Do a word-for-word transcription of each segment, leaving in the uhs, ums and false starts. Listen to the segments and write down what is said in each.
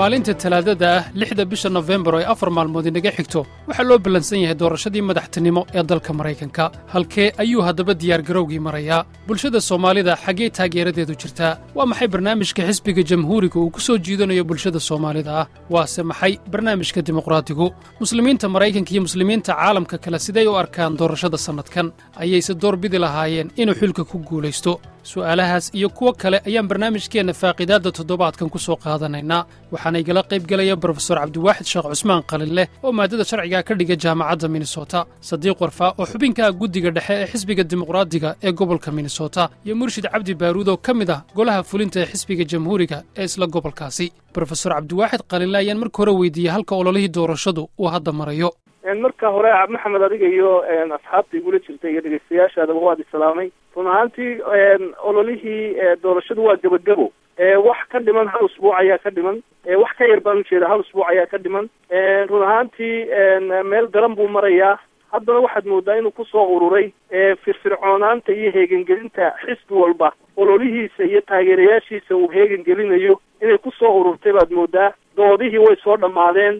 maalinta talaadada ah lixda bisha November oo ay afar maalmood inaga xigto waxaa loo ballansan yahay doorashadii madaxtinimo ee dalka Mareykanka. Halkee ayuu haddaba diyaar garowgii marayaa? Bulshada Soomaalida xagee taageeradeedu jirtaa? Waa maxay barnaamijka xisbiga jamhuuriga uu ku soo jiidanayo bulshada Soomaalida ah? Waase maxay barnaamijka dimuqraadigu? Muslimiinta Mareykanka iyo muslimiinta caalamka kale sidee u arkaan doorashada sanadkan? Ayayse door bidi lahaayeen inuu xilka ku guulaysto? su'aalahaas iyo kuwa kale ayaan barnaamijkeena faaqiidaada toddobaadkan ku soo qaadanaynaa. waxaana igala qayb galaya Professor Cabdiwaaxid Sheekh Cusmaan Qalile oo maadada sharciga ka dhiga jaamacadda Minnesota, Sadiiq Warfaa oo xubinka guddiga dhexe ee xisbiga dimuqraadiga ee gobolka Minnesota, iyo Murshid Cabdi Baaruud oo ka mid ah golaha fulinta ee xisbiga jamhuuriga ee isla gobolkaasi. Professor Cabdiwaaxid Qalile ayaan marka hore weydiiyey halka ololihii doorashadu uu hadda marayo. marka hore Maxamed adiga iyo asxaabta igula jirtay iyo dhageystayaashaada waad islaamay. run ahaantii ololihii doorashadu waa gabagabo. wax ka dhiman hal usbuuc ayaa ka dhiman. wax ka yar baan ujeeda hal usbuuc ayaa ka dhiman. run ahaantii meel daran buu marayaa. haddana waxaad moodaa inuu kusoo ururay firfircoonaanta iyo heegangelinta xisbi walba ololihiisa iyo taageerayaashiisa uu heegangelinayo inay kusoo ururtay baad moodaa. doodihii way soo dhammaadeen.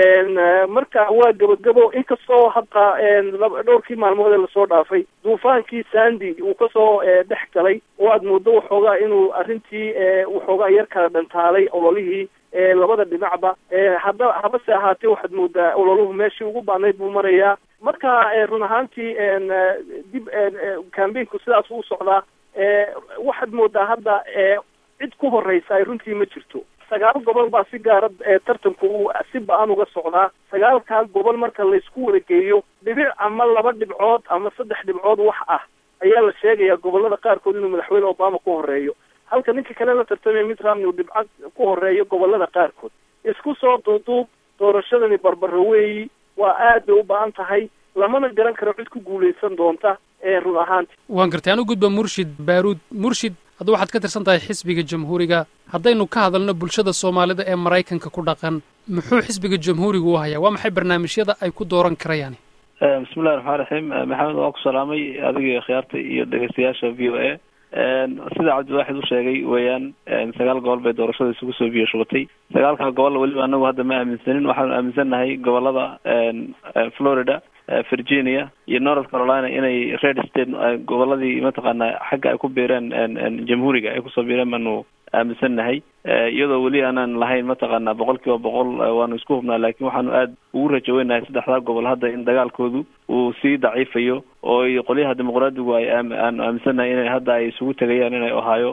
marka waa gabagabo, inkastoo hadda dhowrkii maalmood ee lasoo dhaafay duufaankii Sandy uu kasoo dhex galay oo aad moodo waxoogaa inuu arrintii waxoogaa yar kala dhantaalay ololihii labada dhinacba. hadda habase ahaatee waxaad moodaa ololuhu meeshii ugu baanayd buu marayaa. marka run ahaantii dib campaignku sidaas u socdaa. waxaad moodaa hadda cid ku horeysa ay runtii ma jirto. sagaal gobol baa si gaara tartanku uu si ba-an uga socdaa. sagaalkaa gobol marka laysku wada geeyo dhibic ama laba dhibcood ama saddex dhibcood wax ah ayaa la sheegayaa gobolada qaarkood inuu madaxweyne Obama ku horeeyo, halka ninka kale la tartamay Mitt Romney uu dhibco ku horeeyo gobolada qaarkood. isku soo duuduub doorashadani barbaro weeyi, waa aad bay u baahan tahay, lamana garan karo cid ku guulaysan doonta ee run ahaantii. waan gartay anu gudba Murshid Baaruud. Murshid, hadda waxaad ka tirsan tahay xisbiga jamhuuriga. haddaynu ka hadalno bulshada Soomaalida ee Mareykanka ku dhaqan, muxuu xisbiga jamhuuriga u hayaa? waa maxay barnaamijyada ay ku dooran karayaan? bismillahi raxmaani raxiim. maxamed waa ku salaamay adiga khiyaarta iyo dhegeystayaasha v o a. sida Cabdiwaaxid u sheegay weeyaan sagaal gobol bay doorashada isugu soo biyo shubatay. sagaalka gobol weliba anagu hadda ma aaminsanin. waxaanu aaminsannahay gobolada Florida, Virginia iyo North Carolina inay red state goboladii mataqaanaa xagga ay ku biireen jamhuuriga ay kusoo biireen baanu aaminsannahay. iyadoo weli aanan lahayn mataqaanaa boqol kiiba boqol waanu isku hubnaa, laakiin waxaanu aad ugu rajaweynahay saddexdaa gobol hadda in dagaalkoodu uu sii daciifayo oo qolyaha dimuqraadigu ay aanu aaminsannahay inay hadda ay isugu tegayaan inay Ohio,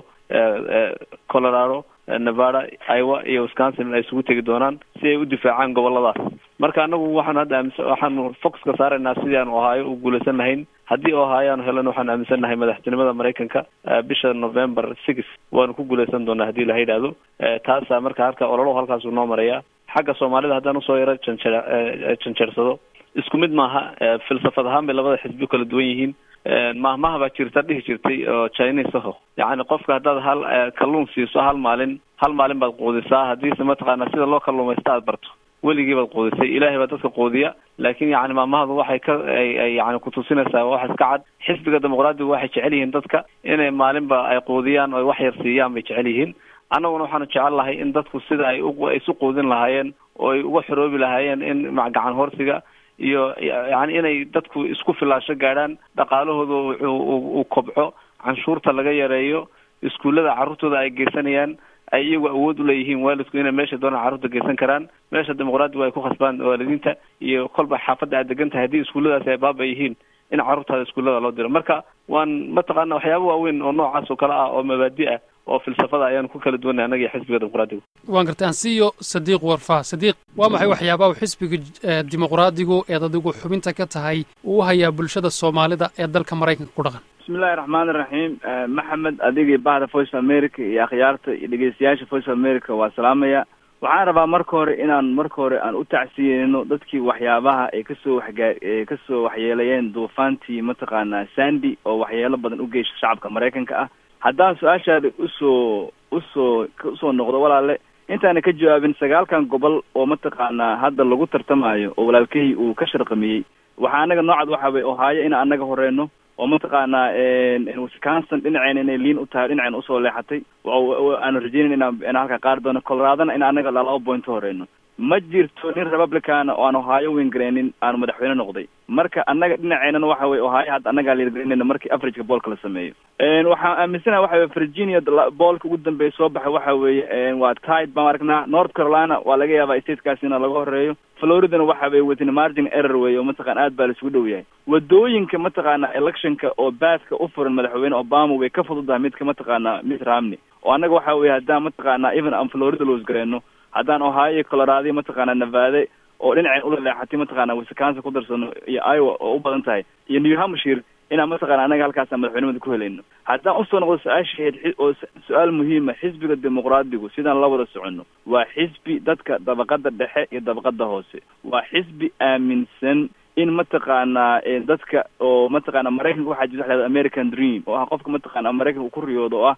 Colorado, Nevada, Iowa iyo Wisconsin ay isugu tegi doonaan si ay u difaacaan goboladaas. marka anagu waxaan hadda waxaanu focuska saaraynaa sidii aan Ohio u guulaysan lahayn. haddii Ohio aan helno waxaan aaminsannahay madaxtinimada Mareykanka bisha November six waanu ku guulaysan doonaa haddii la yidhaahdo. taasa marka halka ololo halkaas uu noo marayaa. xagga Soomaalida haddaan usoo yaro janjeersado isku mid maaha. filsafad ahaan bay labada xisbi kala duwan yihiin. mahmaha baa jirta dhihi jirtay oo Chinese aho, yacni qofka haddaad hal kalluun siiso hal maalin hal maalin baad quudisaa. haddiise mataqaanaa sida loo kalluumaysta aad barto weligii baad quudisay. ilaahay baa dadka quudiya, laakiin yacni mahmahadu waxay ka yani kutusinaysaa wax iska cad. xisbiga dimuqraadigu waxay jecel yihiin dadka inay maalinba ay quudiyaan oo wax yar siiyaan bay jecel yihiin. annaguna waxaanu jecel lahay in dadku sida ay isu quudin lahaayeen oo ay uga xoroobi lahaayeen in gacan horsiga iyo yani inay dadku isku filaasho gaadhaan, dhaqaalahooda uu kobco, canshuurta laga yareeyo, iskuullada carruurtooda ay geysanayaan ay iyagu awood u leeyihiin waalidku inay meesha doonaan carruurta geysan karaan. meesha dimuqraadigu ay ku khasbaan waalidiinta iyo kolba xaafadda aad degan tahay haddii iskuulladaasi ay baaba yihiin in carruurtaada iskuullada loo diro. marka waan mataqaana waxyaaba waaweyn oo noocaas oo kale ah oo mabaadi ah oo filsafada ayaanu ku kala duwanay annaga iyo xisbiga dimuqraadigu. waan gartay ansiyo Sadiiq Warfaa. Sadiiq, waa maxay waxyaabaha uu xisbiga dimuqraadigu ee adigu xubinta ka tahay uu hayaa bulshada Soomaalida ee dalka Mareykanka ku dhaqan? bismillahi raxmaani raxiim. maxamed adiga bahda Voice of America iyo akhyaarta iyo dhegeystayaasha Voice of America waa salaamaya. waxaan rabaa marka hore inaan marka hore aan u tacsiyeyno dadkii waxyaabaha ay kasoo waxgaa kasoo waxyeelayeen duufaantii mataqaanaa Sandy oo waxyeelo badan u geysay shacabka Mareykanka ah. haddaan su-aashaada usoo usoo usoo noqdo walaale, intaana ka jawaabin sagaalkan gobol oo mataqaanaa hadda lagu tartamayo oo walaalkay uu ka sharqamiyey, waxaa anaga noocad waxa way Ohio in anaga horeyno, oo mataqaanaa Wisconsin dhinaceen inay liin u tahay dhinaceen usoo leexatay aan rajaynayn inaan halka qaar doono Colorado in anaga laba point horeyno ma jirto nin Republican oo aan Ohio win gareenin aan madaxweyne noqday marka anaga dhinaceena waxa way Ohio had anaga la gareenina markii average boolka la sameeyo een waxa aaminsanahay waxa way Virginia boolka ugu dambeeyay soo baxay waxa way waa tied baan aragnaa North Carolina waa laga yaabaa state-kaasina laga horeeyo Florida waxa way within margin error way oo mataqaan aad baa la isugu dhow yahay wadooyinka mataqaana electionka oo baaska u furan madaxweyne Obama way ka fududahay midka mataqaana Mitt Romney oo anaga waxa way hadaa mataqaana even am Florida loo gareeno haddaan Ohio Colorado mataqaana Nevada oo dhinaceen u leexatay mataqaana Wisconsin ku darsano iyo Iowa oo u badan tahay iyo New Hampshire ina mataqaana anaga halkaas madaxweynimada ku helayno haddaan u soo noqdo su'aasheed oo su'aal muhiim ah xisbiga dimuqraadigu sidaan la wada socono waa xisbi dadka dabaqada dhexe iyo dabaqada hoose waa xisbi aaminsan in mataqaana dadka oo mataqaana Mareykanka waxa jira American Dream oo ah qofka mataqaana Mareykanka ku riyoodo oo ah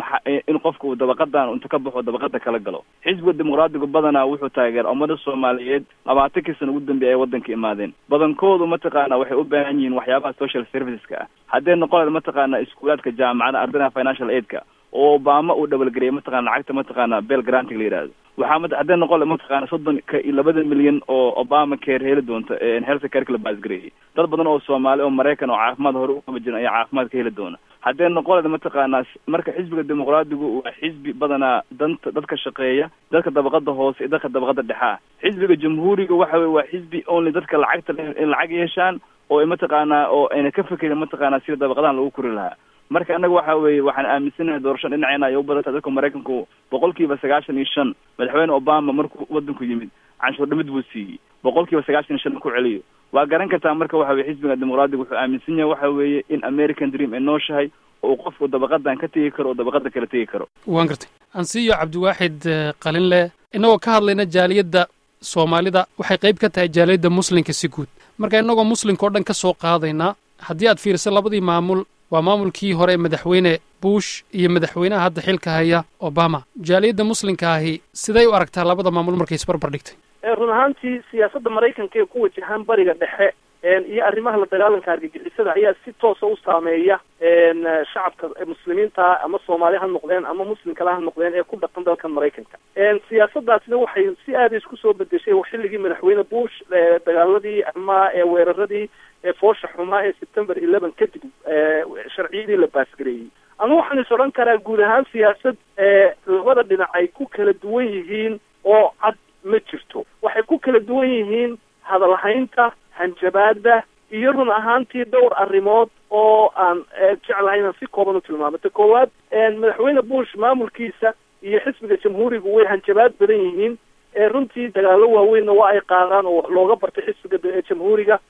in qofka uu dabaqadan inta ka baxo dabaqada kala galo xisbiga dimuqraadiga badana wuxuu taageeraa ummada Soomaaliyeed labaatan sano ugu dambeeyay wadanka imaadeen badankoodu mataqaana waxay u baahan yihiin waxyaabaha social serviceska ah haddii noqon mataqaana iskuulaadka jaamacada ardayda financial aid-ka oo Obama uu double gareeyay mataqaana lacagta mataqaana Pell Grant la yiraahdo waxa mad haddii noqon mataqaana soddon iyo laba milyan oo Obama care heli doonto ee health care la baas gareeyay dad badan oo Soomaali oo Mareykan oo caafimaad hore u qaba jiray ayaa caafimaad ka heli doona haddii noqon mataqaana marka xisbiga dimuqraadigu waa xisbi badana danta dadka shaqeeya dadka dabaqada hoose iyo dadka dabaqada dhexe xisbiga jamhuuriga waxa way waa xisbi only dadka lacagta lacag yeeshaan oo mataqaana oo ayna ka fikirin mataqaana sida dabaqadahan lagu kori lahaa marka anaga waxa weeye waxaan aaminsanahay doorasho dhinaceena ay u badanta dadka Mareykanku boqolkiiba sagaashan iyo shan madaxweyne Obama markuu wadanku yimid canshuur dhimid buu siiyay boqolkiiba sagaashan iyo shan ku celiyo waa garan kartaa marka waxa weeye xisbiga dimuqraadiga wuxuu aaminsan yahay waxa weeye in American Dream ay nooshahay oo qofku dabaqadan ka tagi karo oo dabaqada kala tagi karo waan gartay ansiyo Cabdiwaaxid Qalinle inagoo ka hadlayna jaaliyadda Soomaalida waxay qayb ka tahay jaaliyadda muslimka si guud marka inagoo muslimka oo dhan ka soo qaadayna haddii aad fiiriso labadii maamul waa maamulkii hore madaxweyne Bush iyo madaxweynaha hadda xilka haya Obama jaaliyadda muslimka ahi siday u aragtaa labada maamul markay isbarbar dhigtay ee run ahaantii siyaasadda Mareykanka ee ku wajahan bariga dhexe iyo arrimaha la dagaalanka argagixisada ayaa si toos ah u saameeya shacabka muslimiinta ama Soomaali ha noqdeen ama muslim kale ha noqdeen ee ku dhaqan dalka Mareykanka siyaasadaasna waxay si aad isku soo bedeshay xilligii madaxweyne Bush dagaaladii ama weeraradii foosha xumaa ee September eleven kadib sharciyadii la baasgareeyay ama waxaan is oran karaa guud ahaan siyaasad labada dhinac ay ku kala duwan yihiin oo cad ma jirto waxay ku kala duwan yihiin hadalhaynta hanjabaada iyo run ahaantii dhowr arrimood oo aan jeclahay inaan si kooban u tilmaamo ta koowaad madaxweyne Bush maamulkiisa iyo xisbiga jamhuurigu way hanjabaad badan yihiin runtii dagaalo waaweynna waa ay qaadaan oo looga bartay xisbiga jamhuuriga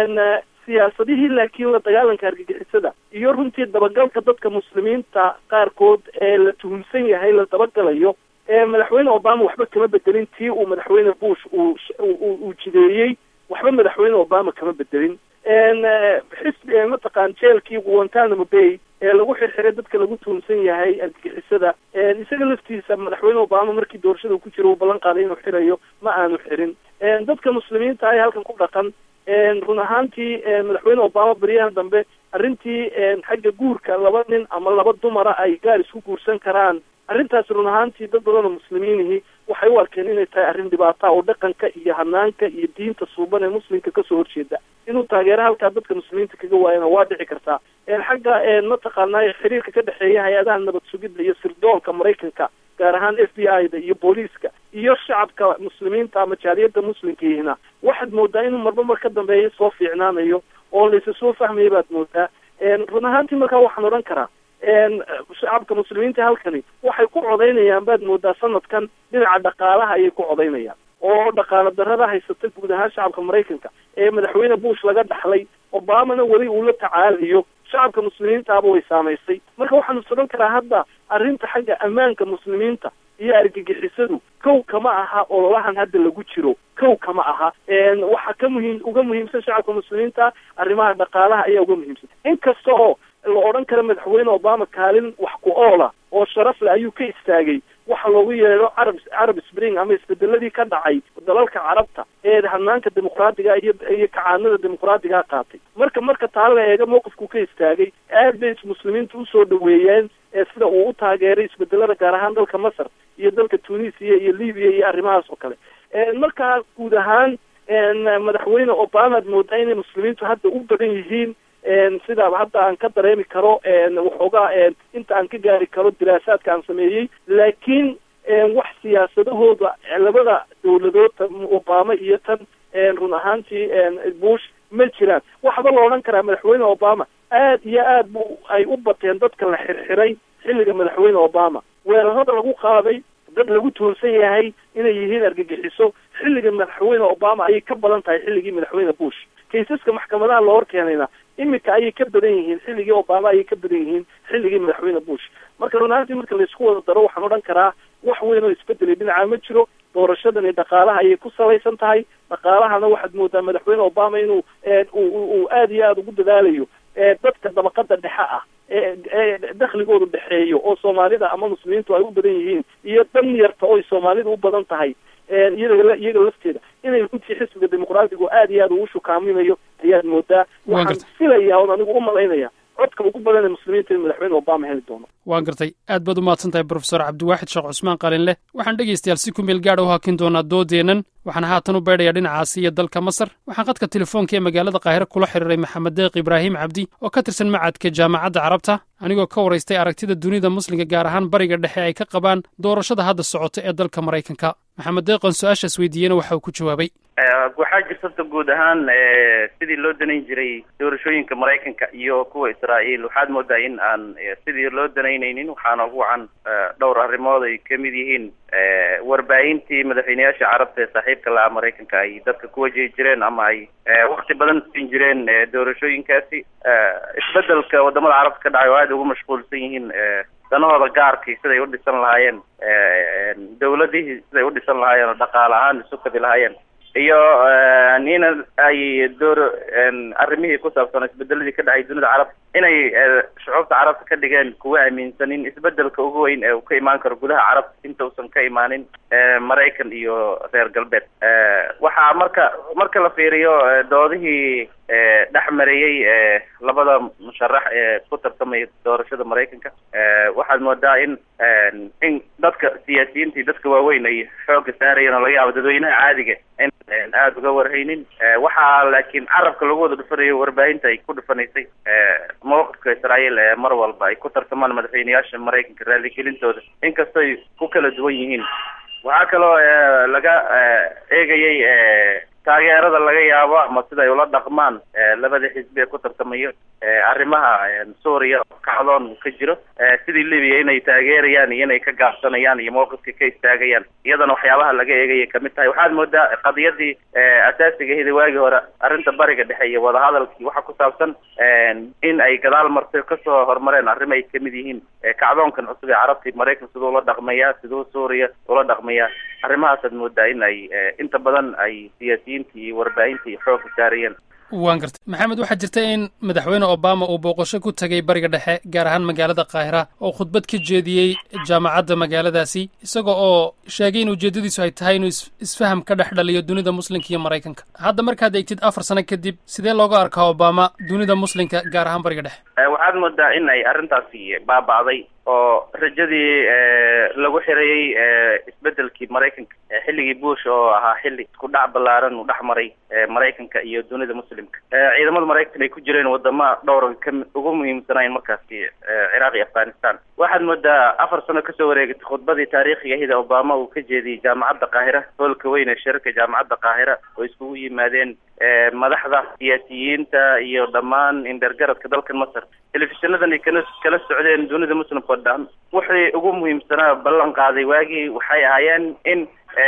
siyaasadihii laakiin la dagaalanka argagixisada iyo runtii dabagalka dadka muslimiinta qaarkood ee la tuhunsan yahay la dabagalayo madaxweyne Obama waxba kama bedelin tii uu madaxweyne Bush uu uu jideeyey waxba madaxweyne Obama kama bedelin xisbi mataqaan jeelkii Guantanamo Bay ee lagu xirxiray dadka lagu tuhunsan yahay argagixisada isaga laftiisa madaxweyne Obama markii doorashada ku jiro uu ballan qaaday inuu xirayo ma aanu xirin dadka muslimiinta ay halkan ku dhaqan run ahaantii madaxweyne Obama bariyahan dambe arrintii xagga guurka laba nin ama laba dumara ay gaar isku guursan karaan arrintaas run ahaantii dad badan oo muslimiinihi waxay u arkeen inay tahay arrin dhibaato oo dhaqanka iyo hanaanka iyo diinta suuban ee muslimka ka soo horjeeda inuu taageero halkaa dadka muslimiinta kaga waayana waa dhici kartaa xagga mataqaanaa xiriirka ka dhexeeya hay-adaha nabad sugidda iyo sirdoonka Mareykanka gaar ahaan F B I-da iyo booliiska iyo shacabka muslimiinta ama jaaliyadda muslimkiina waxaad moodaa inuu marba mar ka dambeeya soo fiicnaanayo oo la isa soo fahmaya baad moodaa run ahaantii markaa waxaan odhan karaa shacabka muslimiinta halkani waxay ku codaynayaan baad moodaa sanadkan dhinaca dhaqaalaha ayay ku codaynayaan oo dhaqaala darrada haysata guud ahaan shacabka Mareykanka ee madaxweyne Bush laga dhaxlay Obamana weli uu la tacaalayo shacabka muslimiintaaba way saamaysay marka waxaan isodhan karaa hadda arrinta xagga ammaanka muslimiinta iyo argagixisadu kow kama aha ololahan hadda lagu jiro kow kama aha waxa ka muhiim uga muhiimsan shacabka muslimiinta arrimaha dhaqaalaha ayaa uga muhiimsan inkasta oo la odhan karo madaxweyne Obama kaalin wax ku oola oo sharaf leh ayuu ka istaagay waxa loogu yeedho arab arab spring ama isbedeladii ka dhacay dalalka carabta ee hanaanka dimuqraadiga iyo iyo kacaanada dimuqraadiga qaatay marka marka taa la eego mowqifku ka istaagay aad bay muslimiintu usoo dhaweeyeen ee sida uu u taageeray isbedelada gaar ahaan dalka Masar iyo dalka Tunisia iyo Libya iyo arrimahaas oo kale marka guud ahaan madaxweyne Obama moodaa inay muslimiintu hadda u badan yihiin sida hadda aan ka dareemi karo waxoogaa inta aan ka gaari karo diraasaadka aan sameeyey laakiin wax siyaasadahooda labada dawladood Obama iyo tan run ahaantii Bush ma jiraan waxba la odhan karaa madaxweyne Obama aad iyo aad bu ay u bateen dadka la xirxiray xilliga madaxweyne Obama weerarada lagu qaaday dad lagu tuulsan yahay inay yihiin argagixiso xilliga madaxweyne Obama ay ka badan tahay xilligii madaxweyne Bush kiisaska maxkamadaha loo horkeenayna imika ayay ka badan yihiin xilligii Obama ayay ka badan yihiin xilligii madaxweyne Bush marka runtii marka la isku wada daro waxaan odhan karaa wax weyn oo isbedel dhinaca ma jiro doorashadan iyo dhaqaalaha ayay ku salaysan tahay dhaqaalahana waxaad moodaa madaxweyne Obama inuu uu aad iyo aad ugu dadaalayo dadka dabaqada dhexe ah ee dakhligoodu dhaxeeyo oo Soomaalida ama muslimiintu ay u badan yihiin iyo dan yarta oo Soomaalida u badan tahay iyaga iyaga lafteeda inay runtii xisbiga dimuqraadigu aad iyo aad ugu shukaaminayo ayaad moodaa waxaan filayaa oo anigu u malaynaya codka ugu badan ee muslimiinta in madaxweyne Obama heli doono waan gartay aad baad u mahadsantahay professor Cabdiwaaxid Sheekh Cusmaan Qalinleh waxaan dhegeystayaal si ku meel gaar ah u hakin doonaa doodeenan waxaan haatan u beedhayaa dhinacaasi iyo dalka Masar waxaan qadka telefoonka ee magaalada Qaahira kula xiriiray Maxamed Deeq Ibraahim Cabdi oo ka tirsan macadka jaamacadda Carabta anigoo ka waraystay aragtida dunida muslimka gaar ahaan bariga dhexe ay ka qabaan doorashada hadda socota ee dalka Mareykanka Maxamed Deeq oo su'aashaas weydiiyay waxa uu ku jawaabay waxaa jirta guud ahaan sidii loo danayn jiray doorashooyinka Mareykanka iyo kuwa Israa'iil waxaad moodaa in aan sidii loo danaynaynin waxaana ugu wacan dhowr arrimood ay ka mid yihiin warbaahintii madaxweynayaasha carabta ee saaxiibka la Mareykanka ay dadka ku wajihi jireen ama ay waqti badan siin jireen doorashooyinkaasi isbedelka wadamada carabta ka dhacay oo aad ugu mashquulsan yihiin danahooda gaarkii siday u dhisan lahaayeen dawladihii siday u dhisan lahaayeen oo dhaqaale ahaan isu kadi lahaayeen iyo nina ay door arrimihii ku saabsan isbedeladii ka dhacay dunida carabta inay shucuubta carabta ka dhigeen kuwa aaminsan in isbedelka ugu weyn ee uu ka imaan karo gudaha carabta inta uusan ka imaanin Mareykan iyo reer galbeed waxaa marka marka la fiiriyo doodihii dhex marayay labada musharax ee ku tartamaya doorashada Mareykanka waxaad moodaa in in dadka siyaasiyiinta dadka waaweyn ay xoog saarayeen oo laga yaabo dadweynaha caadiga in aad uga warhaynin waxaa laakiin carabka lagu wada dhufanayo warbaahinta ay ku dhufanaysay mowqifka Israa'iil ee mar walba ay ku tartamaan madaxweynayaasha Mareykanka raaligelintooda inkastoo ay ku kala duwan yihiin waxaa kaloo laga eegayay taageerada laga yaabo ama sida ay ula dhaqmaan labada xisbi ee ku tartamayo arrimaha Suuriya kacdoon ka jiro sidii Libiya inay taageerayaan iyo inay ka gaabsanayaan iyo mowqifka ka istaagayaan iyadana waxyaabaha laga eegayay kamid tahay waxaad moodaa qadiyadii asaasiga ahayd waagi hore arrinta bariga dhexe iyo wada hadalkii waxa ku saabsan in ay gadaal martay kasoo hormareen arrimo ay kamid yihiin kacdoonkan cusub ee carabta Mareykanka sidoo la dhaqmaya sidoo Suuriya ula dhaqmaya arrimahaas moodaa in ay inta badan ay siyaasiyiinta iyo warbaahinta iyo xoog saarayeen waan gartay maxamed waxaa jirta in madaxweyne Obama uu booqasho ku tagay bariga dhexe gaar ahaan magaalada Qaahira oo khudbad ka jeediyay jaamacadda magaaladaasi isagoo oo sheegay in ujeedadiisu ay tahay inuu isfaham ka dhex dhaliyo dunida muslimka iyo Mareykanka hadda markaad eegtid afar sano kadib sidee looga arkaa Obama dunida muslimka gaar ahaan bariga dhexe waxaad moodaa in ay arrintaasi baaba'day oo rajadii lagu xirayay isbedelkii Mareykanka xilligii Bush oo ahaa xilli isku dhac balaaran u dhaxmaray Mareykanka iyo dunida muslimka ciidamada Mareykanka ay ku jireen wadamo dhowr ka ugu muhiimsanayeen markaasi Iraq iyo Afghanistan waxaad moodaa afar sano ka soo wareegtay khudbadii taariikhiga ahayd Obama uu ka jeediyay jaamacadda Qaahira hoolka weyn ee shirka jaamacadda Qaahira oo iskugu yimaadeen madaxda siyaasiyiinta iyo dhammaan indergaradka dalka Masar telefishinnadan ay kala socdeen dunida muslimka oo dhan waxay ugu muhiimsanaa ballan qaaday waagii waxay ahaayeen in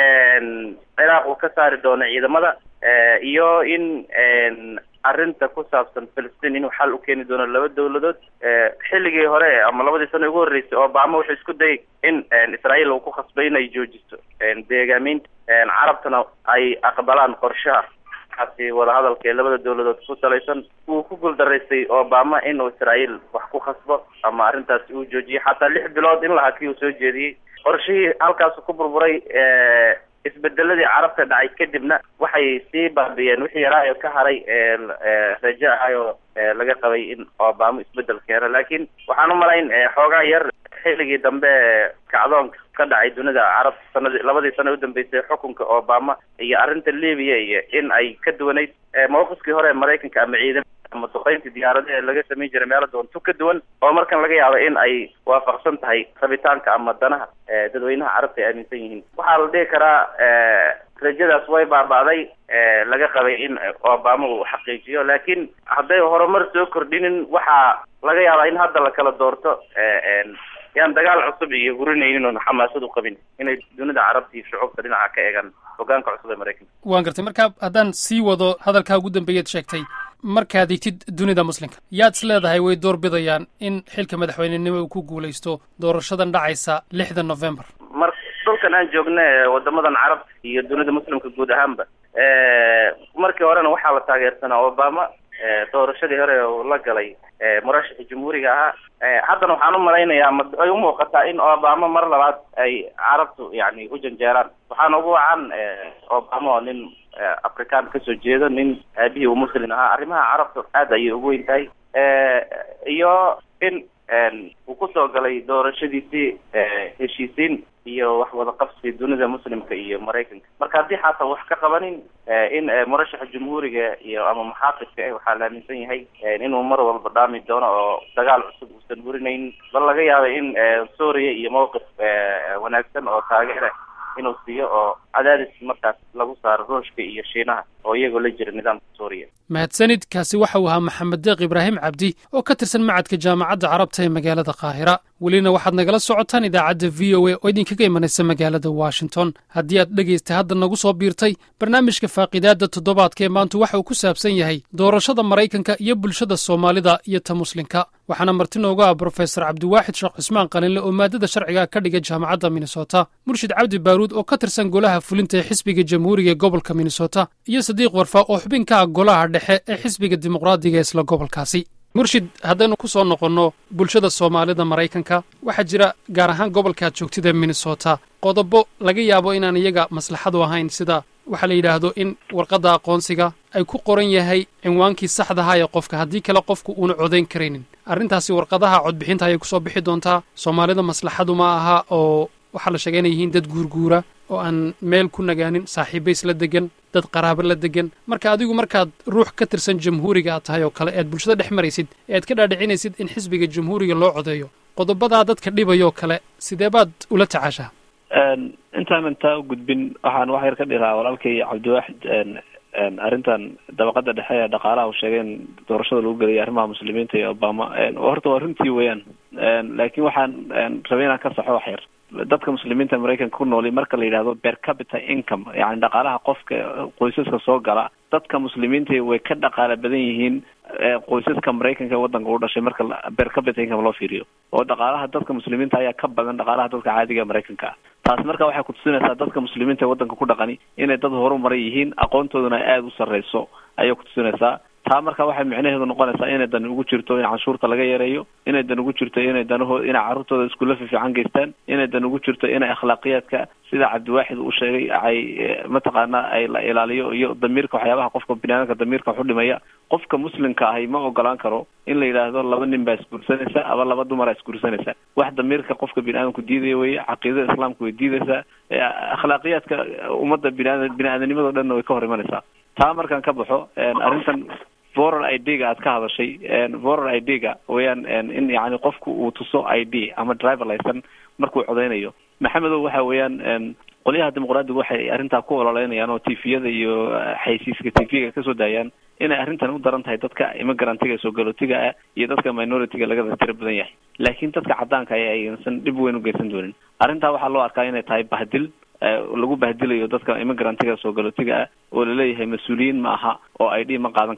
Iraq uu ka saari doono ciidamada iyo in arrinta ku saabsan Palestine inuu xal u keeni doono laba dawladood xilligii hore ama labadii sano ugu horeysay Obama wuxuu isku dayay in Israa'iil uu ku khasbay inay joojiso deegaaminta carabtana ay aqbalaan qorshaha markaasi wadahadalka ee labada dawladood ku salaysan uu ku guuldaraystay Obama inuu Israa'iil wax ku khasbo ama arrintaasi uu joojiyo xataa lix bilood in la hakiyo soo jeediyay qorshihii halkaas ku burburay ee isbedeladii carabta dhacay kadibna waxay sii baabiyeen wixii yaraa ka haray ee raja ayo laga qabay in Obama isbedel keeno laakiin waxaan u malayn xoogaa yar xilligii dambe kacdoonka ka dhacay dunida carabta sanadii labadii sano u dambeysay xukunka Obama iyo arrinta Liibiya iyo in ay ka duwanayd mowqifkii hore Mareykanka ama ciidan ama duqeynta diyaaradaha laga sameyn jiray meelo doonto ka duwan oo markan laga yaabo in ay waafaqsan tahay rabitaanka ama danaha dadweynaha carabta ay aaminsan yihiin waxaa la dhihi karaa rajadaas way baabaaday laga qabay in Obama uu xaqiijiyo laakiin hadday horumar soo kordhinin waxaa laga yaabaa in hadda la kala doorto yaan dagaal cusub iyo gurinaynin oo xamaasad u qabin inay dunida carabta iyo shucuubta dhinaca ka eegan hoggaanka cusub ee Mareykanka waan gartay marka haddaan sii wado hadalkaa ugu dambeeyaad sheegtay markaad igtid dunida muslimka yaad is leedahay way door bidayaan in xilka madaxweynenimo uu ku guulaysto doorashadan dhacaysa lixda November mar dhulkan aan joogna wadamadan carabta iyo dunida muslimka guud ahaanba markii horena waxaa la taageersanaa Obama doorashadii hore oo la galay murashaxii jamhuuriga ahaa haddana waxaan u malaynayaa ma ay u muuqataa in Obama mar labaad ay carabtu yani u janjeeraan waxaan ugu wacan Obama oo nin Afrikaan ka soo jeedo nin aabihii uu muslim ahaa arrimaha carabtu aad ayay ugu weyn tahay iyo in uu ku soo galay doorashadiisii heshiisiin iyo wax wada qabsi dunida muslimka iyo Mareykanka marka haddii xataa wax ka qabanin in murashaxa jamhuuriga iyo ama muxaafidka ah waxaa la aaminsan yahay inuu mar walba dhaami doono oo dagaal cusub uusan burinayn bal laga yaabo in Suuriya iyo mowqif wanaagsan oo taageera inuu siiyo oo cadaadis markaas lagu saaro Ruushka iyo Shiinaha oo iyagoo la jira nidaamka Suuriya mahadsanid kaasi waxa uu ahaa Maxamed Deeq Ibraahim Cabdi oo ka tirsan macadka jaamacadda carabta ee magaalada Qaahira welina waxaad nagala socotaan idaacadda V O A oo idinkaga imanaysa magaalada Washington haddii aad dhegaystay hadda nagu soo biirtay barnaamijka faaqidaada toddobaadka ee maanta waxa uu ku saabsan yahay doorashada Mareykanka iyo bulshada Soomaalida iyo ta muslimka waxaana marti noogu ah Professor Cabdiwaaxid Sheekh Cismaan Qalinle oo maadada sharciga ka dhiga jaamacadda Minnesota Murshid Cabdi Baaruud oo ka tirsan golaha fulinta ee xisbiga jamhuuriga gobolka Minnesota iyo Sadiiq Warfa oo xubin ka ah golaha dhexe ee xisbiga dimuqraadiga ee isla gobolkaasi Murshid haddaynu ku soo noqonno bulshada Soomaalida Mareykanka waxaa jira gaar ahaan gobolka joogtida Minnesota qodobo laga yaabo inaan iyaga maslaxadu ahayn sida waxa la yiraahdo in warqadda aqoonsiga ay ku qoran yahay cinwaankii saxda ah ee qofka haddii kale qofku uu codeyn kareynin arrintaasi warqadaha codbixinta ay ku soo bixi doontaa Soomaalida maslaxadu ma aha oo waxa la sheegay inay yihiin dad guurguura oo aan meel ku nagaanin saaxiibo isla degan dad qaraabo la degan marka adigu markaad ruux ka tirsan jamhuuriga aad tahay oo kale ee bulshada dhex maraysid ee aad ka dhaadhicinaysid in xisbiga jamhuuriga loo codeeyo qodobadaa dadka dhibayoo kale sidee baad ula tacaashaa intaan intaa u gudbin waxaan wax yar ka dhiraa walaalkay Cabdiwaaxid arrintan dabaqada dhexe ee dhaqaalaha uu sheegay in doorashada lagu geliyay arrimaha muslimiinta iyo Obama horta waa runtii weeyaan laakiin waxaan rabay inaan ka saxo wax yar dadka muslimiinta Mareykanka ku nool marka la yiraahdo per capita income yani dhaqaalaha qofka qoysaska soo gala dadka muslimiinta way ka dhaqaale badan yihiin qoysaska Mareykanka ee wadanka u dhashay marka per capita income loo fiiriyo oo dhaqaalaha dadka muslimiinta ayaa ka badan dhaqaalaha dadka caadiga Mareykanka taas marka waxay ku tusinaysaa dadka muslimiinta ee wadanka ku dhaqani inay dad horumaray yihiin aqoontooduna aad u sareyso ayay ku tusinaysaa taa marka waxay micnaheedu noqonaysaa inay dan ugu jirto in canshuurta laga yareeyo inay dan ugu jirto inay danaho inay carruurtooda iskuulla fiican geystaan inay dan ugu jirto inay akhlaaqiyaadka sida Cabdiwaaxid uu sheegay ay mataqaana ay la ilaaliyo iyo damiirka waxyaabaha qofka bini'aadamka damiirka u dhimaya qofka muslimka ah ma ogolaan karo in la yiraahdo laba nin baa isguursanaysa ama laba dumar isguursanaysa wax damiirka qofka bini'aadamku diiday way caqiidada islaamku way diidaysa akhlaaqiyaadka ummadda bini'aadanimada dhan way ka hor imanaysaa taa markaan ka baxo arrintan voter I D ga aad ka hadashay voter I D ga weeyaan in yani qofku uu tuso I D ama driver license markuu codeynayo maxamedow waxa weeyaan qoliyaha dimuqraadiga waxay arrintaa ku ololeynayaan oo T V-yada iyo xaysiiska T V-ga ka soo daayaan inay arrintan u daran tahay dadka immigrant-iga soo galootiga ah iyo dadka minority-ga laga tiro badan yahay laakiin dadka cadaanka ay aysan dhib weyn u geysan doonin arrintaa waxaa loo arkaa inay tahay bahdil lagu bahdilayo dadka immigrant-iga soo galootiga ah oo la leeyahay mas'uuliyiin ma aha oo I D ma qaadan karaan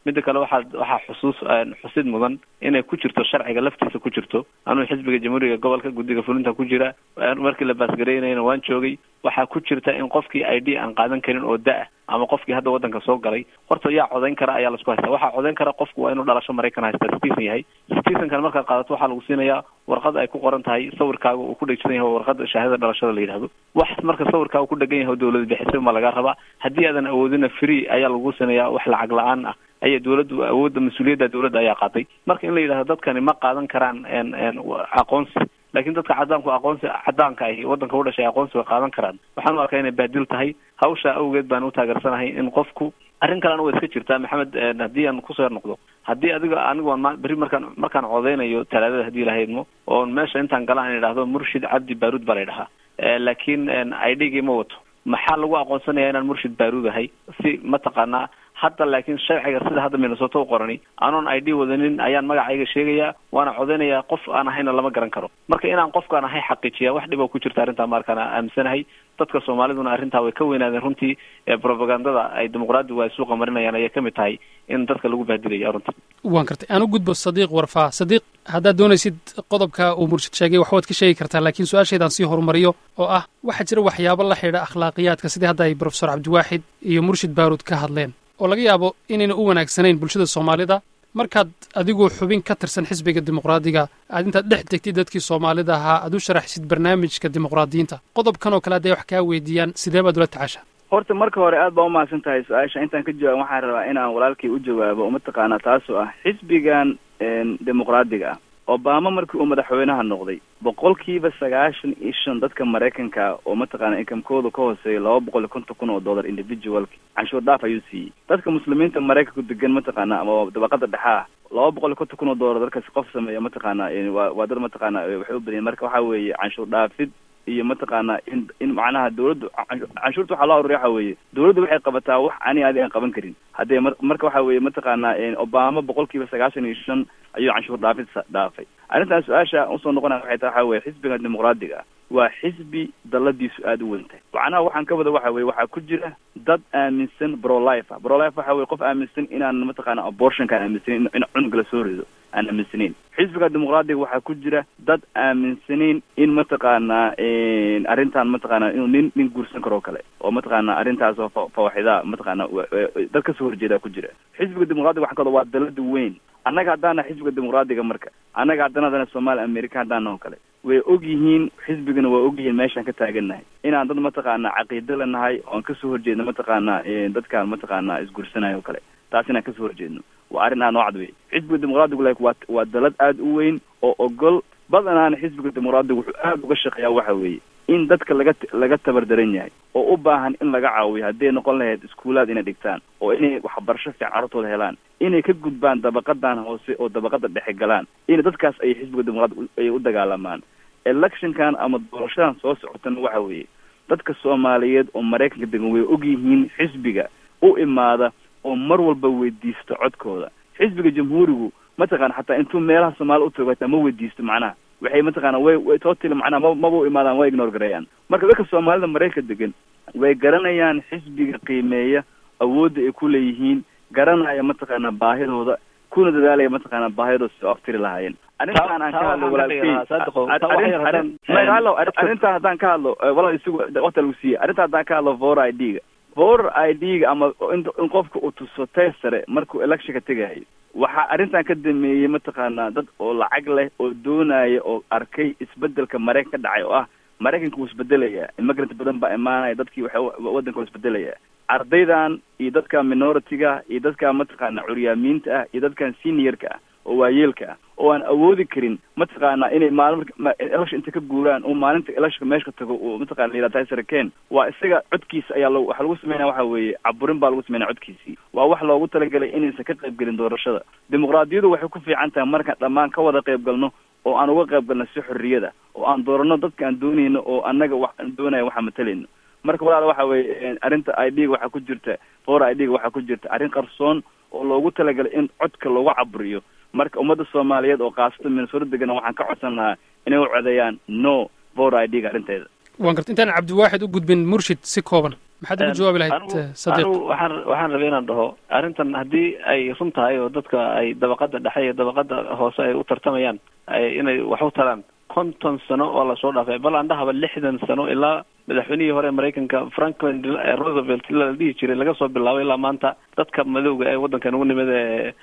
midda kale waxaa waxaa xusuus xusid mudan inay ku jirto sharciga laftiisa ku jirto anuu xisbiga jamhuuriga gobolka guddiga fulinta ku jira markii la baasgareynayna waan joogay waxaa ku jirta in qofkii I D aan qaadan karin oo da ama qofkii hadda wadanka soo galay horta yaa codayn kara ayaa la isku haystaa waxaa codayn kara qofku waa inuu dhalasho Mareykan haysta citizen yahay citizenkan markaad qaadato waxaa lagu siinayaa warqad ay ku qoran tahay sawirkaaga uu ku dhegsan yahay warqada shahaadada dhalashada la yidhaahdo wax marka sawirkaaga ku dhegan yahay dawladda bixisay ma laga rabaa haddii aadan awoodina free ayaa lagu siinayaa wax lacag la-aan ah ayaa dawladdu awoodda mas-uuliyadda dawladda ayaa qaaday marka in la yidhahdo dadkani ma qaadan karaan aqoonsi laakiin dadka cadaanku aqoonsi cadaanka ay wadanka u dhashay aqoonsi way qaadan karaan waxaan u arkaa inay baadil tahay hawsha awgeed baan u taageersanahay in qofku arrin kalena way iska jirtaa maxamed haddii aan kusoo noqdo haddii adiga anigu aan beri markaan markaan codeynayo talaadada haddii ilaahay idmo oon meesha intaan gala aan idhaahdo murshid cabdi baaruud baa la idhahaa laakiin I D gii ma wato maxaa lagu aqoonsanaya inaan murshid baaruud ahay si mataqaanaa hadda laakiin sharciga sida hadda Minnesota u qorani anoon I D wadanin ayaan magacayga sheegayaa waana codeynayaa qof aan ahayna lama garan karo marka inaan qofkaan ahay xaqiijiya wax dhib ku jirta arrintaa markaan aaminsanahay dadka Soomaaliduna arrintaa way ka weynaadeen runtii ee propagandada ay dimuqraadigu ay suuqa marinayaan ayay kamid tahay in dadka lagu baadilayo runtii waan kartay aanu gudbo Sadiq Warfaa Sadiq haddaad doonaysid qodobka uu murshid sheegay wax waad ka sheegi kartaa laakiin su'aashaydan sii horumariyo oo ah waxa jira waxyaabo la xidhiidha akhlaaqiyaadka sidii hadda ay Professor Cabdiwaaxid iyo Murshid Baaruud ka hadleen oo laga yaabo inayna u wanaagsanayn bulshada Soomaalida markaad adigu xubin ka tirsan xisbiga dimuqraadiga aad inta dhex degtay dadkii Soomaalida ahaa aad u sharaxsid barnaamijka dimuqraadiyiinta qodobkan oo kale ay wax ka weydiiyaan sidee baad ula tacaashaa horta marka hore aad baa u mahadsan tahay su-aasha intaan ka jawaab waxaan rabaa inaan walaalkii u jawaabo uma taqaanaa taasoo ah xisbigan dimuqraadiga ah Obama markii uu madaxweynaha noqday boqolkiiba sagaashan iyo shan dadka Mareykanka oo mataqaana inkamkooda ka hooseeya laba boqol iyo konton kun oo dollar individual canshuur dhaaf ayuu siiyey dadka muslimiinta Mareykanka degan mataqaana ama dabaqada dhexe ah laba boqol iyo konton kun oo dollar dadkaas qof sameeya mataqaana waa waa dad mataqaana waxay u badiyeen marka waxa weeye canshuur dhaafid iyo mataqaana in in macnaha dawladdu canshuurta waxa loo ururiyaa waxa weeye dawladdu waxay qabataa wax ani aad aan qaban karin hadee marka waxa weeye mataqaana Obama boqolkiiba sagaashan iyo shan ayuu canshuur dhaafid dhaafay arrintan su-aasha usoo noqonaya waxay tahay waxa weeye xisbiga dimuqraadiga waa xisbi daladiisu aad u weyn tahay macnaha waxaan ka wada waxa weeye waxaa ku jira dad aaminsan pro life pro life waxa weeye qof aaminsan inaan mataqaana abortion ka aaminsan in cunug la soo rido aan aaminsanayn xisbiga dimuqraadiga waxaa ku jira dad aaminsanayn in mataqaana arrintan mataqaana inuu nin nin guursan karo kale oo mataqaana arrintaas oo fawaxida mataqaana dad ka soo horjeeda ku jira xisbiga dimuqraadiga waxa kale waa dalada weyn annaga haddaana xisbiga dimuqraadiga marka annaga haddana Soomaali America haddaana oo kale way og yihiin xisbigana waa og yihiin meeshaan ka taagannahay inaan dad mataqaana caqiido lanahay oo ka soo horjeedno mataqaana dadka mataqaana isguursanayo kale taas inaan ka soo horjeedno waa arrin aan wacd weey xisbiga dimuqraadigu like waa waa dalad aad u weyn oo ogol badanaan xisbiga dimuqraadigu wuxuu aad uga shaqeeyaa waxa weeye in dadka laga laga tabardaran yahay oo u baahan in laga caawiyo haddii noqon lahayd iskuulaad inay dhigtaan oo inay waxbarasho fiican carruurtooda helaan inay ka gudbaan dabaqadan hoose oo dabaqada dhexe galaan in dadkaas ay xisbiga dimuqraadiga ay u dagaalamaan electionkan ama doorashadan soo socotana waxa weeye dadka Soomaaliyeed oo Mareykanka degan way og yihiin xisbiga u imaada oo mar walba weydiisto codkooda xisbiga jamhuurigu mataqaan xataa intuu meelaha Soomaali u tago ma weydiisto macnaha waxay mataqaana way way total macnaha ma u imaadaan way ignore gareeyaan marka dadka Soomaalida Mareykanka degan way garanayaan xisbiga qiimeeya awoodda ay ku leeyihiin garanaya mataqaana baahidooda kuna dadaalaya mataqaana baahidooda soo aftiri lahaayeen arrintan aan ka hadlo walaalkay arrintan haddaan ka hadlo walaal isugu waqti lagu siiyay arrintan haddaan ka hadlo voter I D ga voter I D ga ama in qofka uu tuso test markuu electionka tagayo waxa arrintan ka dameeyay mataqaana dad oo lacag leh oo doonaya oo arkay isbedelka Mareykanka dhacay oo ah Mareykanku wuu isbedelaya immigrant badan baa imaanaya dadkii waxa wadanka isbedelaya ardaydan iyo dadka minority-ga iyo dadka mataqaana curyaamiinta ah iyo dadkan senior-ka ah oo waayeelka ah oo aan awoodi karin mataqaana inay maalin election inta ka guuraan oo maalinta election meesha tago oo mataqaana leeyahay sarkeen waa isaga codkiisa ayaa loo waxa lagu sameeyaa waxa weeye caburin baa lagu sameeyaa codkiisii waa wax loogu talagalay inaysan ka qayb galin doorashada dimuqraadiyadu waxay ku fiican tahay marka dhammaan ka wada qayb galno oo aan uga qayb galno si xorriyada oo aan doorano dadka aan doonayno oo annaga wax aan doonayo waxa matalayno marka walaal waxa weeye arrinta I D ga waxa ku jirta voter I D ga waxa ku jirta arrin qarsoon oo loogu talagalay in codka lagu caburiyo marka ummadda Soomaaliyeed oo qaasatan Minnesota degan waxaan ka codsan lahaa inay u codeeyaan no voter I D ga arrinteeda waan gartay intaan Cabdiwaaxid u gudbin Murshid si kooban maxaad ugu jawaabi lahayd sadiiq? waxaan waxaan rabay inaan dhaho arrintan haddii ay run tahay oo dadka ay dabaqada dhexe iyo dabaqada hoose ay u tartamayaan inay wax u taraan konton sano oo lasoo dhaafay bal aan dhahaba lixdan sano ilaa madaxweynihii hore maraykanka Franklin Roosevelt la dhihi jiray laga soo bilaabay ilaa maanta dadka madowga ee wadankan ugu nimid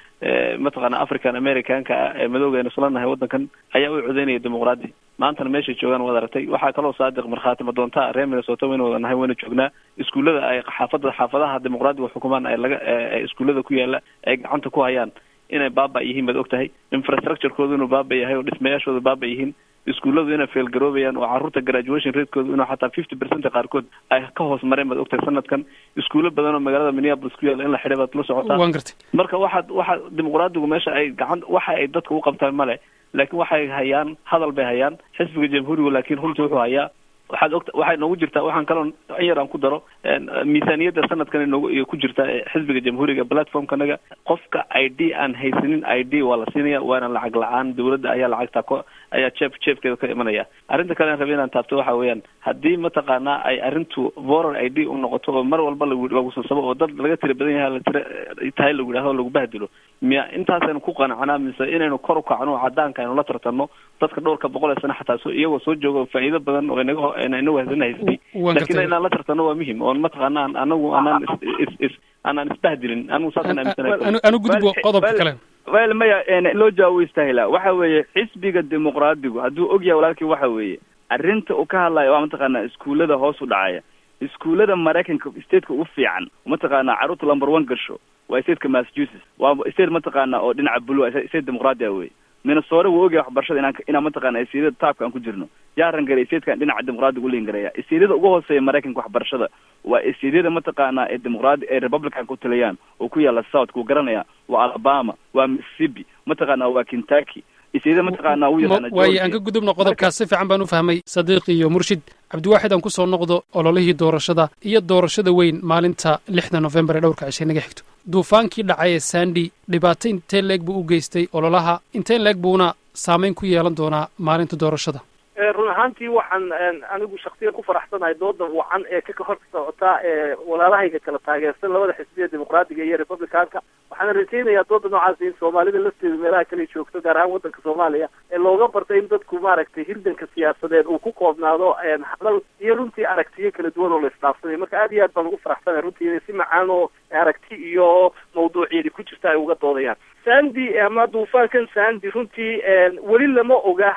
ee mataqaana African Americanka ee madowga ee islaanahay wadankan ayaa u codeynaya dimuqraadi maanta meesha joogan wada aragtay waxaa kaloo saadiq marxaati ma doonta reer Minnesota weyn wada nahay wayna joognaa iskuulada ay xaafadda xaafadaha dimuqraadiga xukuumaan ay laga iskuulada ku yaala ay gacanta ku hayaan inay baaba yihiin bad ogtahay infrastructure-koodu inuu baaba yahay oo dhismayaashoodu baaba yihiin iskuuladu inay fail garoobayaan oo carruurta graduation rate-koodu inuu xataa fifty percent qaarkood ay ka hoos mareen baad ogtahay sanadkan iskuulo badan oo magaalada Minneapolis ku yaala in la xidhay baad la socotaa marka waxa waxa dimuqraadigu meesha ay gacan waxa ay dadka u qabtaan male laakiin waxay hayaan hadal bay hayaan xisbiga jamhuuriga laakiin runtii wuxuu hayaa waxaad ogta waxay noogu jirtaa waxaan kaloo in yar aan ku daro miisaaniyadda sanadkan noogu ku jirta xisbiga jamhuuriga platformkanaga qofka I D aan haysanin I D waa la siinaya waana lacag la-aan dawladda ayaa lacagta ko ayaa jeef jeefkeeda ka imanaya arrinta kale aan rabay inaan taabto waxa weeyaan haddii mataqaanaa ay arrintu voter I D u noqoto oo mar walba lagu lagu sasabo oo dad laga tira badan yahay la tira tahay lagu yiraahdo lagu bahdilo miya intaasaan ku qanacnaa mise inaynu kor u kacno cadaanka aynu la tartanno dadka dhowrka boqol sano xataa soo iyagoo soo jooga faa'iido badan oo inaga inaga wahdanaysi laakiin inaan la tartanno waa muhiim oo mataqaanaa anagu anaan is anaan isbahdilin anu saatan aaminsanay anu gudbo qodobka kale weel maya in loo jaawo istahila waxa weeye xisbiga dimuqraadigu hadduu og yahay walaalkii waxa weeye arrinta uu ka hadlayo waa mataqaanaa iskuulada hoos u dhacaya iskuulada Mareykanka state-ka ugu fiican mataqaanaa caruurta number one gasho waa state-ka Massachusetts waa state mataqaanaa oo dhinaca blue state dimuqraadi ah weey Minnesota wuu og yahay waxbarashada inaan inaan mataqaanaa isiyada taabka aan ku jirno yaaran garay state-kan dhinaca dimuqraadiga u leeyahay isiyada ugu hooseeya Mareykanka waxbarashada waa isiyada mataqaanaa ee dimuqraadi ee Republican ku taliyaan oo ku yaala South ku garanaya waa Alabama waa Mississippi mataqaanaa waa Kentucky isiyada mataqaanaa uu yaqaan way aan ka gudubno qodobkaas si fiican baan u fahmay sadiiq iyo murshid cabdiwaaxid aan ku soo noqdo ololihii doorashada iyo doorashada weyn maalinta lixda November ee dhowrka cishay naga xigto duufaankii dhacay ee Sandy dhibaato intee leeg buu u geystay ololaha intee leeg buuna saameyn ku yeelan doonaa maalinta doorashada run ahaantii waxaan anigu shakhsiyan ku faraxsanahay dooda wacan ee ka hor socota ee walaalahayga kala taageersan labada xisbiya dimuqraadiga iyo republicanka waxaan rajaynayaa dooda noocaas in Soomaalida lafteeda meelaha kale joogto gaar ahaan wadanka Soomaaliya ee looga bartay in dadku maaragtay hirdanka siyaasadeed uu ku koobnaado hadal iyo runtii aragtiyo kala duwan oo la isdhaafsaday marka aad iyo aad baan ugu faraxsanahay runtii inay si macaan oo aragti iyo mawduucyada ku jirta ay uga doodayaan Sandy ama duufaankan Sandy runtii weli lama oga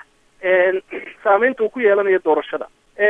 saameynta uu ku yeelanayo doorashada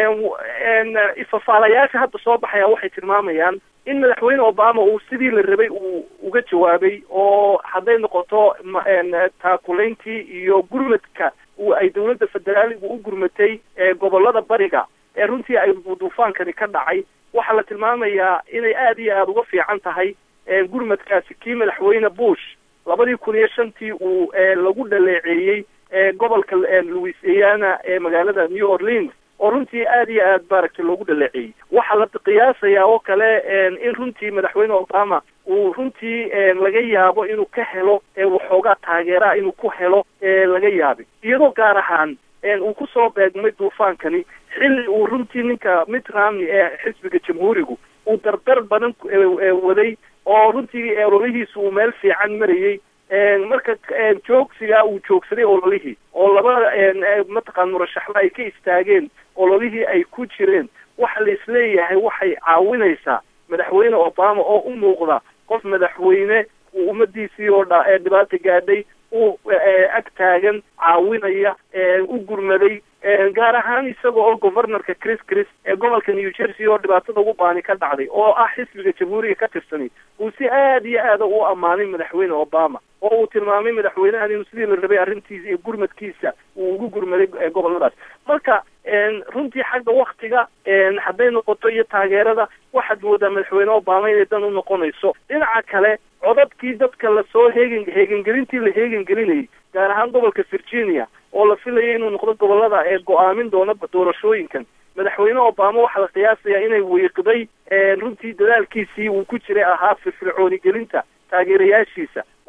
ifafaalayaasha hadda soo baxaya waxay tilmaamayaan in madaxweyne Obama uu sidii la rabay uu uga jawaabay oo hadday noqoto taakulayntii iyo gurmadka uu ay dawladda federaaliga u gurmatay gobolada bariga ee runtii ay duufaankani ka dhacay waxaa la tilmaamayaa inay aad iyo aada uga fiican tahay gurmadkaasi kii madaxweyne Bush labadii kun iyo shantii uu lagu dhaleeceeyey gobolka Louisiana ee magaalada New Orleans oo runtii aad iyo aad baaragtay loogu dhaleeceeyey waxaa la qiyaasayaa oo kale in runtii madaxweyne Obama uu runtii laga yaabo inuu ka helo waxoogaa taageera inuu ku helo laga yaabay iyadoo gaar ahaan uu ku soo beegmay duufaankani xilli uu runtii ninka Mitt Romney ee xisbiga jamhuurigu uu dardar badan waday oo runtii ololihiisu uu meel fiican marayay marka joogsiga uu joogsaday ololihii oo laba mataqaan murashaxba ay ka istaageen ololihii ay ku jireen waxa la isleeyahay waxay caawinaysaa madaxweyne Obama oo u muuqda qof madaxweyne uu ummadiisii oo dhibaato gaadhay uu ag taagan caawinaya u gurmaday gaar ahaan isaga oo governorka Chris Chris ee gobolka New Jersey oo dhibaatada ugu baani ka dhacday oo ah xisbiga jamhuuriga ka tirsanay uu si aad iyo aad u amaanay madaxweyne Obama oo uu tilmaamay madaxweynahan inuu sidii la rabay arrintiisa iyo gurmadkiisa uu ugu gurmaday goboladaas marka runtii xagga waktiga hadday noqoto iyo taageerada waxaad moodaa madaxweyne Obama inay dan u noqonayso dhinaca kale codadkii dadka lasoo heegan heegangelintii la heegangelinayay gaar ahaan gobolka Virginia oo la filayay inuu noqdo gobolada ee go'aamin doona doorashooyinkan madaxweyne Obama waxa la qiyaasayaa inay weeqday runtii dadaalkiisii uu ku jiray ahaa firfircooni gelinta taageerayaashiisa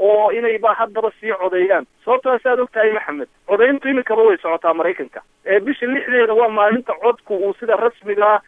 oo inay ba haddaba sii codeeyaan sababtoo saad ogtahay maxamed codayntu iminkaba way socotaa maraykanka bisha lixdeeda waa maalinta codku uu sida rasmiga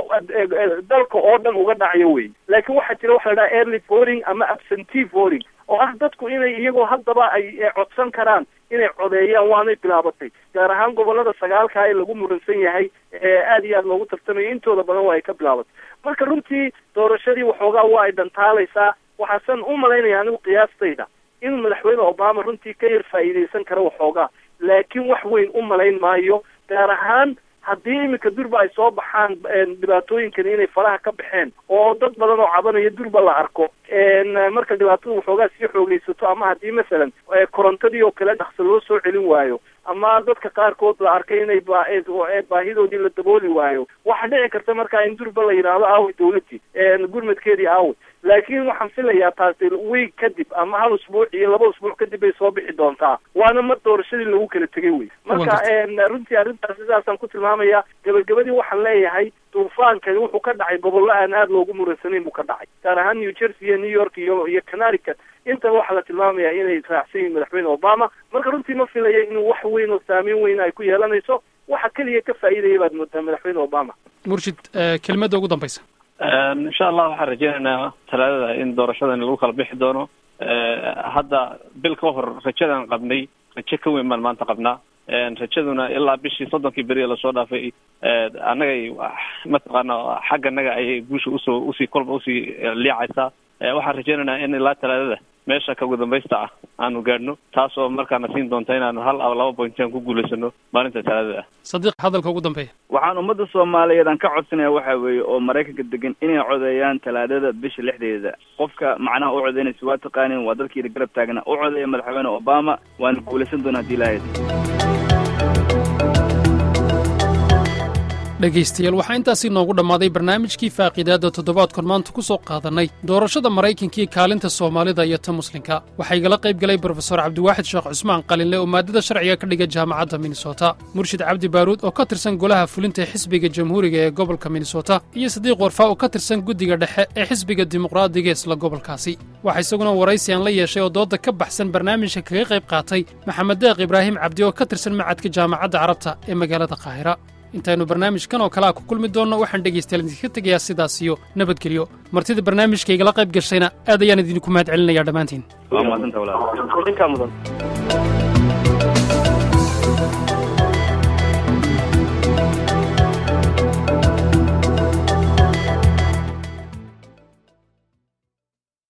dalka oo dhan uga dhacayo wey laakiin waxaa jira waxa la dhaha early voting ama absentee voting oo ah dadku inay iyagoo haddaba ay codsan karaan inay codeeyaan waanay bilaabatay gaar ahaan gobolada sagaalka ee lagu muransan yahay aad iyo aad loogu tartamayo intooda badan waa ay ka bilaabatay marka runtii doorashadii waxoogaa waa ay dhantaalaysaa waxaasan u malaynaya anigu qiyaastayda in madaxweyne obama runtii ka yar faa'iidaysan kara waxoogaa laakiin wax weyn u malayn maayo gaar ahaan haddii iminka durba ay soo baxaan dhibaatooyinkan inay faraha ka baxeen oo dad badan oo cabanaya durba la arko marka dhibaatada waxoogaa sii xoogaysato ama haddii masalan korontadii oo kale dhaqso loo soo celin waayo ama dadka qaarkood la arkay inay baahidoodii la dabooli waayo waxaa dhici karta markaa in durba la yidhaahdo aaway dawladii gurmadkeedii aaway laakiin waxaan filayaa taasi week kadib ama hal usbuuc iyo laba usbuuc kadib bay soo bixi doontaa waana mar doorashadii lagu kala tegay wey marka runtii arrintaas sidaasaan ku tilmaamaya gabagabadii waxaan leeyahay duufaankani wuxuu ka dhacay gobollo aan aada loogu muransanayn buu ka dhacay gaar ahaan new jersey iyo new york iyo iyo connecticut intaba waxaa la tilmaamaya inay raacsan yihiin madaxweyne obama marka runtii ma filaya inuu wax weyn oo saameyn weyn ay ku yeelanayso waxa keliya ka faa'iidaya baad moodaa madaxweyne obama murshid kelmadda ugu dambaysa insha allah waxaan rajaynaynaa talaadada in doorashadan lagu kala bixi doono hadda bil ka hor rajadaan qabnay rajo ka weyn baan maanta qabnaa rajaduna ilaa bishii soddonkii beriya lasoo dhaafay annagay mataqaana xagga naga ayay guusha usoo usii kolba usii liicaysaa waxaan rajaynaynaa in ilaa talaadada meesha ka ugu dambaysta ah aanu gaadhno taas oo markaana siin doonta inaanu hal ama laba bointaan ku guulaysano maalinta talaadada ah sadiiq hadalka ugu dambeeya waxaan ummadda soomaaliyeed aan ka codsanaya waxa weeye oo maraykanka degan inay codeeyaan talaadada bisha lixdeeda qofka macnaha u codeynaysa waa taqaanin waa dadkii garab taagna u codeeya madaxweyne obama waana guulaysan doona haddii ilaahay dhegaystayaal waxaa intaasii noogu dhammaaday barnaamijkii faaqiidaadda toddobaadkan maanta ku soo qaadannay doorashada maraykankii kaalinta soomaalida iyo ta muslimka waxaa igala qayb galay brofesor cabdiwaaxid sheekh cusmaan qalinle oo maaddada sharciga ka dhiga jaamacadda minnesota murshid cabdi baaruud oo ka tirsan golaha fulinta ee xisbiga jamhuuriga ee gobolka minnesota iyo sadiiq warfaa oo ka tirsan guddiga dhexe ee xisbiga dimuqraadiga isla gobolkaasi waxaa isaguna waraysi aan la yeeshay oo doodda ka baxsan barnaamijka kaga qayb qaatay maxamed deeq ibraahim cabdi oo ka tirsan macadka jaamacadda carabta ee magaalada qaahira intaynu barnaamijkan oo kalea ku kulmi doonno waxaan dhegaystayaal idinka tegayaa sidaas iyo nabadgelyo martida barnaamijka igala qayb gashayna aad ayaan idinku mahad celinayaa dhammaantiin waa mahadsantahay walaal mudan